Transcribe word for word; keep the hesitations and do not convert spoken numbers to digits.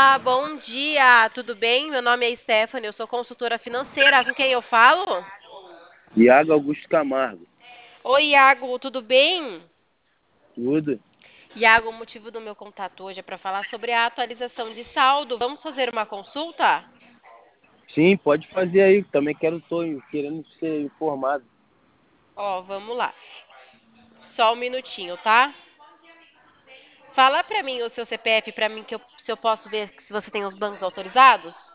Olá, bom dia, tudo bem? Meu nome é Stephanie, eu sou consultora financeira. Com quem eu falo? Iago Augusto Camargo. Oi, Iago, tudo bem? Tudo? Iago, o motivo do meu contato hoje é para falar sobre a atualização de saldo. Vamos fazer uma consulta? Sim, pode fazer aí. Também quero, tô querendo ser informado. Ó, vamos lá. Só um minutinho, tá? Fala para mim o seu C P F para mim que eu, se eu posso ver se você tem os bancos autorizados.